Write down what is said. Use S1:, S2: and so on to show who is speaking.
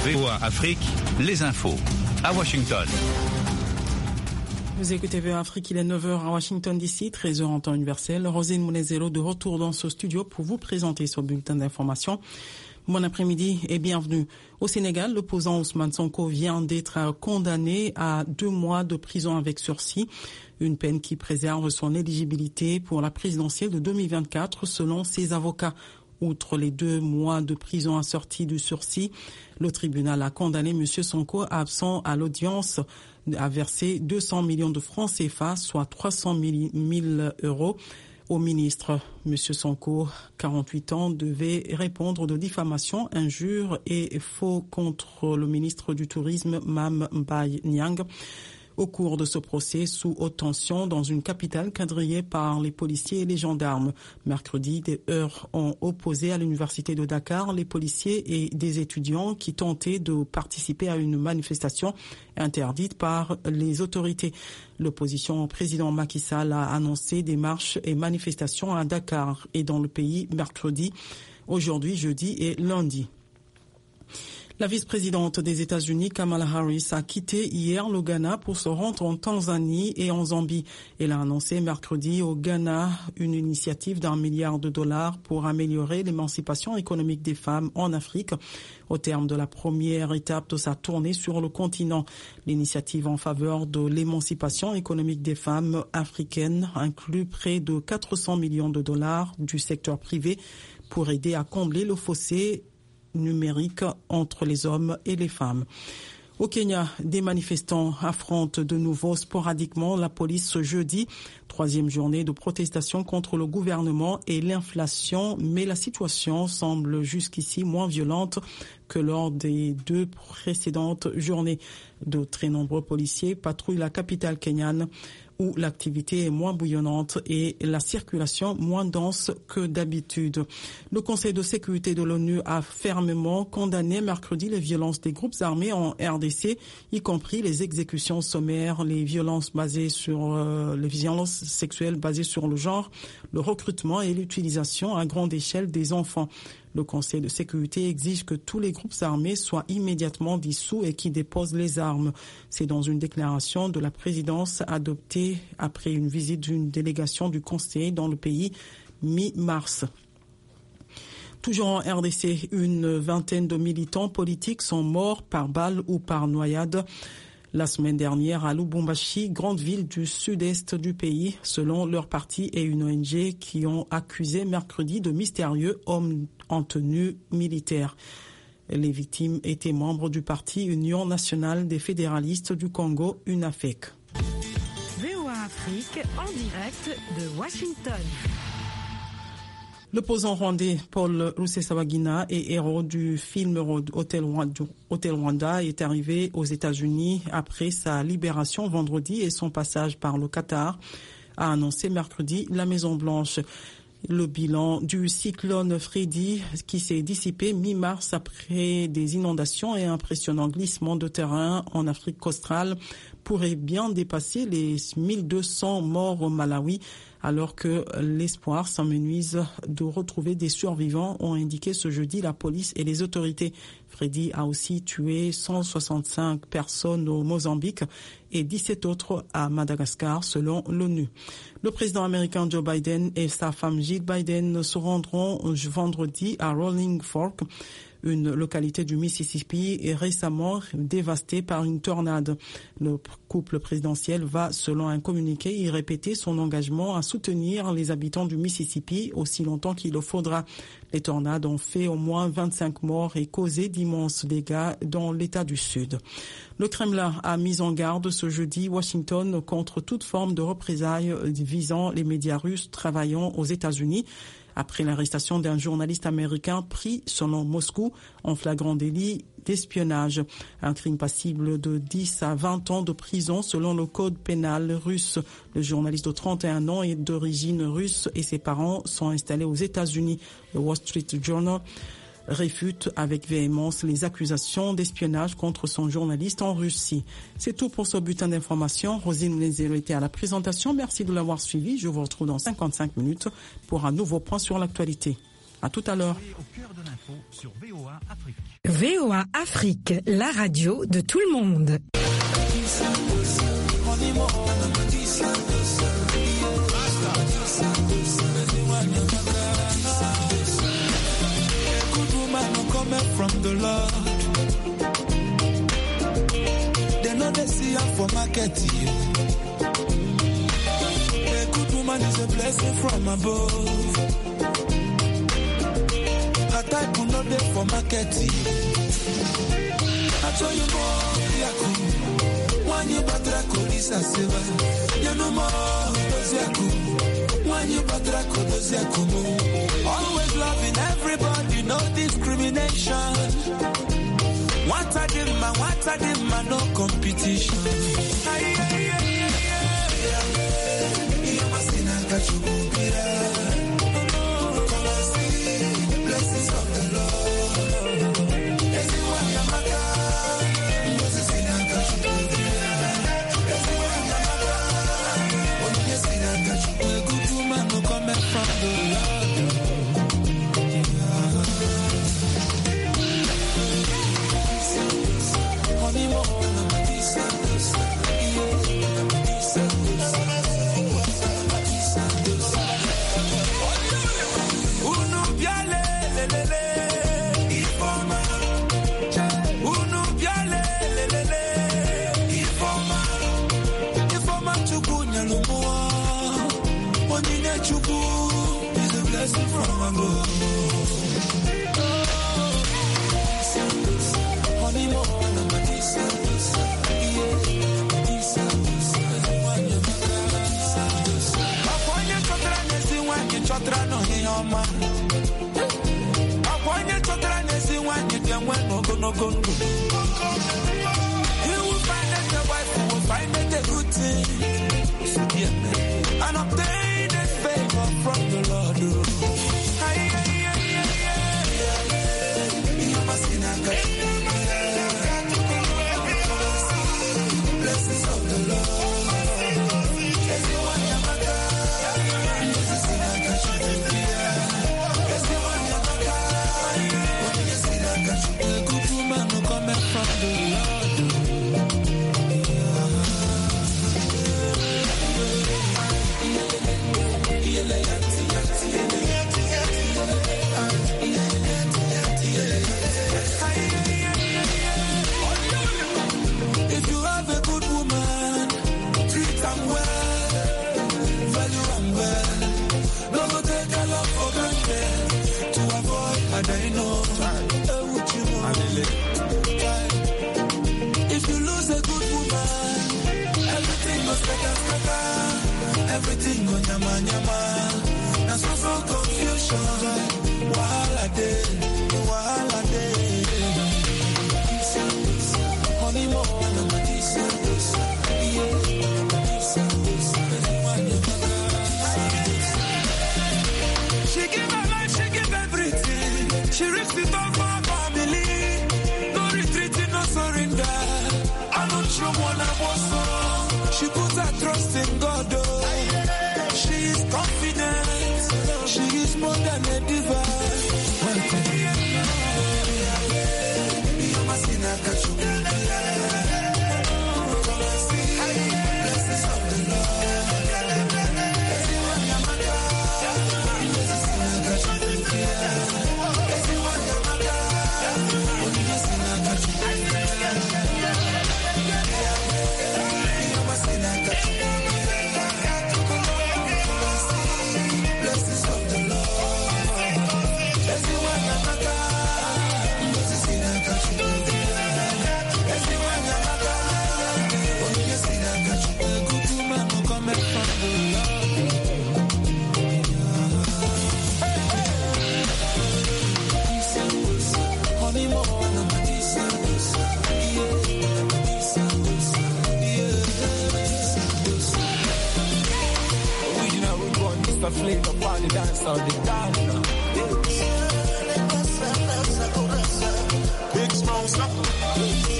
S1: VOA Afrique, les infos. À Washington.
S2: Vous écoutez VOA Afrique, il est 9h à Washington DC, 13h en temps universel. Rosine Mounezero de retour dans ce studio pour vous présenter ce bulletin d'information. Bon après-midi et bienvenue. Au Sénégal, l'opposant Ousmane Sonko vient d'être condamné à 2 mois de prison avec sursis. Une peine qui préserve son éligibilité pour la présidentielle de 2024 selon ses avocats. Outre les 2 mois de prison assortis du sursis, le tribunal a condamné M. Sonko, absent à l'audience, à verser 200 millions de francs CFA, soit 300 000 euros, au ministre. M. Sonko, 48 ans, devait répondre de diffamation, injures et faux contre le ministre du Tourisme, Mame Mbaye Niang. Au cours de ce procès sous haute tension dans une capitale quadrillée par les policiers et les gendarmes. Mercredi, des heurts ont opposé à l'université de Dakar les policiers et des étudiants qui tentaient de participer à une manifestation interdite par les autorités. L'opposition au président Macky Sall a annoncé des marches et manifestations à Dakar et dans le pays mercredi, aujourd'hui, jeudi et lundi. La vice-présidente des États-Unis, Kamala Harris, a quitté hier le Ghana pour se rendre en Tanzanie et en Zambie. Elle a annoncé mercredi au Ghana une initiative d'$1 milliard pour améliorer l'émancipation économique des femmes en Afrique. Au terme de la première étape de sa tournée sur le continent, l'initiative en faveur de l'émancipation économique des femmes africaines inclut près de $400 millions du secteur privé pour aider à combler le fossé numérique entre les hommes et les femmes. Au Kenya, des manifestants affrontent de nouveau sporadiquement la police ce jeudi, 3e journée de protestation contre le gouvernement et l'inflation, mais la situation semble jusqu'ici moins violente que lors des 2 précédentes journées. De très nombreux policiers patrouillent la capitale kenyane où l'activité est moins bouillonnante et la circulation moins dense que d'habitude. Le Conseil de sécurité de l'ONU a fermement condamné mercredi les violences des groupes armés en RDC, y compris les exécutions sommaires, les violences sexuelles basées sur le genre, le recrutement et l'utilisation à grande échelle des enfants. Le Conseil de sécurité exige que tous les groupes armés soient immédiatement dissous et qu'ils déposent les armes. C'est dans une déclaration de la présidence adoptée après une visite d'une délégation du Conseil dans le pays mi-mars. Toujours en RDC, une vingtaine de militants politiques sont morts par balle ou par noyade la semaine dernière à Lubumbashi, grande ville du sud-est du pays, selon leur parti et une ONG qui ont accusé mercredi de mystérieux hommes en tenue militaire. Les victimes étaient membres du parti Union nationale des fédéralistes du Congo, UNAFEC.
S3: VOA Afrique en direct de Washington.
S2: L'opposant rwandais Paul Rusesabagina et héros du film Hotel Rwanda est arrivé aux États-Unis après sa libération vendredi et son passage par le Qatar, a annoncé mercredi la Maison-Blanche. Le bilan du cyclone Freddy qui s'est dissipé mi-mars après des inondations et impressionnants glissements de terrain en Afrique australe pourrait bien dépasser les 1200 morts au Malawi, alors que l'espoir s'amenuise de retrouver des survivants, ont indiqué ce jeudi la police et les autorités. Freddy a aussi tué 165 personnes au Mozambique et 17 autres à Madagascar, selon l'ONU. Le président américain Joe Biden et sa femme Jill Biden se rendront vendredi à Rolling Fork, une localité du Mississippi est récemment dévastée par une tornade. Le couple présidentiel va, selon un communiqué, y répéter son engagement à soutenir les habitants du Mississippi aussi longtemps qu'il le faudra. Les tornades ont fait au moins 25 morts et causé d'immenses dégâts dans l'État du Sud. Le Kremlin a mis en garde ce jeudi Washington contre toute forme de représailles visant les médias russes travaillant aux États-Unis, après l'arrestation d'un journaliste américain pris, selon Moscou, en flagrant délit d'espionnage. Un crime passible de 10 à 20 ans de prison selon le code pénal russe. Le journaliste de 31 ans est d'origine russe et ses parents sont installés aux États-Unis. Le Wall Street Journal réfute avec véhémence les accusations d'espionnage contre son journaliste en Russie. C'est tout pour ce bulletin d'information. Rosine Mounezero était à la présentation. Merci de l'avoir suivi. Je vous retrouve dans 55 minutes pour un nouveau point sur l'actualité. À tout à l'heure.
S3: VOA Afrique, la radio de tout le monde.
S4: From the Lord, they know they see her for market. A good woman is a blessing from above. Her type will not there for market. I told you more, Yaku. When you batra kodisa seva, you know more, Yaku. When you batra kodisa kumu. Always loving everybody, no discrimination. What I did, man, no competition. You must see that you will be there. Come and see the blessings of the Lord. Everyone, Yamaka. You must see that you will be there. Everyone, Yamaka. When you see that you will be a good woman, no comment from the Lord. You will find that your wife will find it a good thing and obtain a favor from the Lord. Blessings of the Lord. If you have a good woman, treat them well, value them well. No go take a love for granted to avoid a dino. If you lose a good woman, everything goes scatter. Everything goes nyama. Now so confusion. Wahala day. Honey more. She give her life, she give everything. She risks it all for her family. No retreating, no surrender. I'm not sure what I was. She puts her trust in God. She is confident. She is more than a diva. Blessings of the Lord. Flavor party dance on the dance. Big smoke.